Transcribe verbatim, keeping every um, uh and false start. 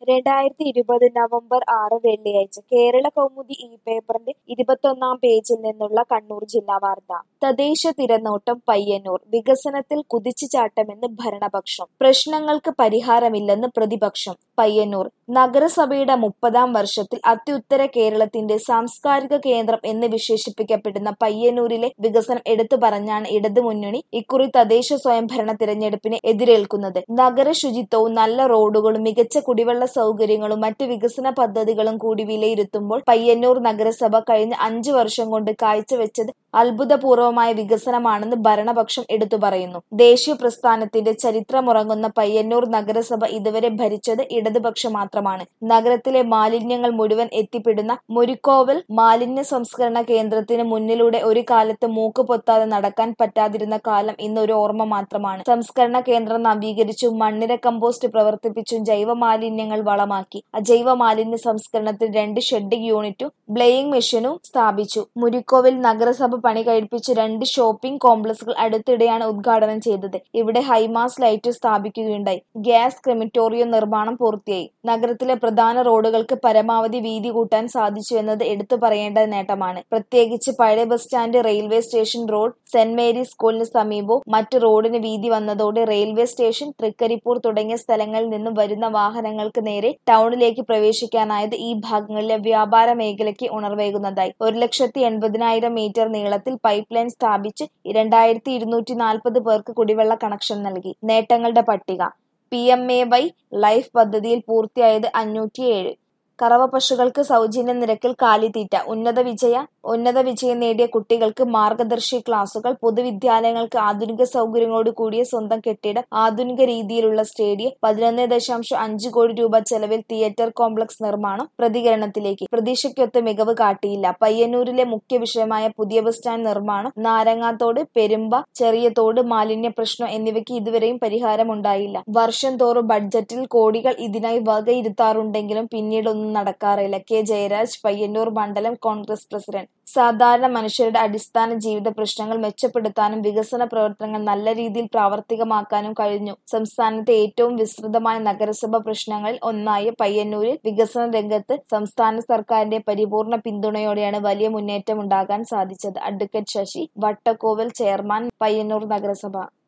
രണ്ടായിരത്തി ഇരുപത് നവംബർ ആറ് വെള്ളിയാഴ്ച കേരള കൗമുദി ഈ പേപ്പറിന്റെ ഇരുപത്തൊന്നാം പേജിൽ നിന്നുള്ള കണ്ണൂർ ജില്ലാ വാർത്ത. തദ്ദേശ തിരനോട്ടം പയ്യന്നൂർ വികസനത്തിൽ കുതിച്ചുചാട്ടമെന്ന് ഭരണപക്ഷം. പ്രശ്നങ്ങൾക്ക് പരിഹാരമില്ലെന്ന് പ്രതിപക്ഷം. പയ്യന്നൂർ നഗരസഭയുടെ മുപ്പതാം വർഷത്തിൽ അത്യുത്തര കേരളത്തിന്റെ സാംസ്കാരിക കേന്ദ്രം എന്ന് വിശേഷിപ്പിക്കപ്പെടുന്ന പയ്യന്നൂരിലെ വികസനം എടുത്തു പറഞ്ഞാണ് ഇടതുമുന്നണി ഇക്കുറി തദ്ദേശ സ്വയംഭരണ തിരഞ്ഞെടുപ്പിനെ എതിരേൽക്കുന്നത്. നഗര ശുചിത്വവും നല്ല റോഡുകളും മികച്ച കുടിവെള്ള സൗകര്യങ്ങളും മറ്റ് വികസന പദ്ധതികളും കൂടി വിലയിരുത്തുമ്പോൾ പയ്യന്നൂർ നഗരസഭ കഴിഞ്ഞ അഞ്ചു വർഷം കൊണ്ട് കാഴ്ചവെച്ചത് അത്ഭുതപൂർവമായ വികസനമാണെന്ന് ഭരണപക്ഷം എടുത്തു പറയുന്നു. ദേശീയ പ്രസ്ഥാനത്തിന്റെ ചരിത്രമുറങ്ങുന്ന പയ്യന്നൂർ നഗരസഭ ഇതുവരെ ഭരിച്ചത് ഇടതുപക്ഷം മാത്രമാണ്. നഗരത്തിലെ മാലിന്യങ്ങൾ മുഴുവൻ എത്തിപ്പെടുന്ന മുരിക്കോവൽ മാലിന്യ സംസ്കരണ കേന്ദ്രത്തിന് മുന്നിലൂടെ ഒരു കാലത്ത് മൂക്ക് പൊത്താതെ നടക്കാൻ പറ്റാതിരുന്ന കാലം ഇന്ന് ഒരു ഓർമ്മ മാത്രമാണ്. സംസ്കരണ കേന്ദ്രം നവീകരിച്ചും മണ്ണിര കമ്പോസ്റ്റ് പ്രവർത്തിപ്പിച്ചും ജൈവ മാലിന്യങ്ങൾ വളമാക്കി. അജൈവ മാലിന്യ സംസ്കരണത്തിൽ രണ്ട് ഷെഡിംഗ് യൂണിറ്റും ബ്ലേയിംഗ് മെഷീനും സ്ഥാപിച്ചു. മുരിക്കോവിൽ നഗരസഭ പണി കഴിപ്പിച്ച് രണ്ട് ഷോപ്പിംഗ് കോംപ്ലക്സുകൾ അടുത്തിടെയാണ് ഉദ്ഘാടനം ചെയ്തത്. ഇവിടെ ഹൈമാസ്റ്റ് ലൈറ്റ് സ്ഥാപിക്കുകയുണ്ടായി. ഗ്യാസ് ക്രിമിറ്റോറിയം നിർമ്മാണം പൂർത്തിയായി. നഗരത്തിലെ പ്രധാന റോഡുകൾക്ക് പരമാവധി വീതി കൂട്ടാൻ സാധിച്ചു എന്നത് എടുത്തു പറയേണ്ട നേട്ടമാണ്. പ്രത്യേകിച്ച് പഴയ bus stand, railway station road, Saint Mary's സ്കൂളിന് സമീപവും മറ്റ് റോഡിന് വീതി വന്നതോടെ റെയിൽവേ സ്റ്റേഷൻ, തൃക്കരിപ്പൂർ തുടങ്ങിയ സ്ഥലങ്ങളിൽ നിന്നും വരുന്ന വാഹനങ്ങൾക്ക് നേരെ ടൗണിലേക്ക് പ്രവേശിക്കാനായത് ഈ ഭാഗങ്ങളിലെ വ്യാപാര മേഖലയ്ക്ക് ഉണർവേകുന്നതായി. ഒരു ലക്ഷത്തി എൺപതിനായിരം മീറ്റർ നീളത്തിൽ പൈപ്പ് ലൈൻ സ്ഥാപിച്ച് രണ്ടായിരത്തി ഇരുന്നൂറ്റി നാൽപ്പത് പേർക്ക് കുടിവെള്ള കണക്ഷൻ നൽകി. നേട്ടങ്ങളുടെ പട്ടിക. P M A Y life പദ്ധതിയിൽ പൂർത്തിയായത് അഞ്ഞൂറ്റിയേഴ്. കറവ പശുക്കൾക്ക് സൗജന്യ നിരക്കിൽ കാലിത്തീറ്റ. ഉന്നത വിജയ ഉന്നത വിജയം നേടിയ കുട്ടികൾക്ക് മാർഗദർശി ക്ലാസുകൾ. പൊതുവിദ്യാലയങ്ങൾക്ക് ആധുനിക സൗകര്യങ്ങളോട് കൂടിയ സ്വന്തം കെട്ടിടം. ആധുനിക രീതിയിലുള്ള സ്റ്റേഡിയം. പതിനൊന്ന് ദശാംശം അഞ്ച് കോടി രൂപ ചെലവിൽ തിയേറ്റർ കോംപ്ലക്സ് നിർമ്മാണം. പ്രതികരണത്തിലേക്ക്. പ്രതീക്ഷയ്ക്കൊത്ത് മികവ് കാട്ടിയില്ല. പയ്യന്നൂരിലെ മുഖ്യ വിഷയമായ പുതിയ ബസ് സ്റ്റാൻഡ് നിർമ്മാണം, നാരങ്ങാത്തോട്, പെരുമ്പ, ചെറിയ തോട് മാലിന്യ പ്രശ്നം എന്നിവയ്ക്ക് ഇതുവരെയും പരിഹാരമുണ്ടായില്ല. വർഷം തോറും ബഡ്ജറ്റിൽ കോടികൾ ഇതിനായി വകയിരുത്താറുണ്ടെങ്കിലും പിന്നീടൊന്നും നടക്കാറില്ല. കെ ജയരാജ്, പയ്യന്നൂർ മണ്ഡലം കോൺഗ്രസ് പ്രസിഡന്റ്. സാധാരണ മനുഷ്യരുടെ അടിസ്ഥാന ജീവിത പ്രശ്നങ്ങൾ മെച്ചപ്പെടുത്താനും വികസന പ്രവർത്തനങ്ങൾ നല്ല രീതിയിൽ പ്രാവർത്തികമാക്കാനും കഴിഞ്ഞു. സംസ്ഥാനത്തെ ഏറ്റവും വിസ്തൃതമായ നഗരസഭ പ്രശ്നങ്ങളിൽ ഒന്നായ പയ്യന്നൂരിൽ വികസന രംഗത്ത് സംസ്ഥാന സർക്കാരിന്റെ പരിപൂർണ പിന്തുണയോടെയാണ് വലിയ മുന്നേറ്റമുണ്ടാകാൻ സാധിച്ചത്. അഡ്വക്കേറ്റ് ശശി വട്ടക്കോവൽ, ചെയർമാൻ, പയ്യന്നൂർ നഗരസഭ.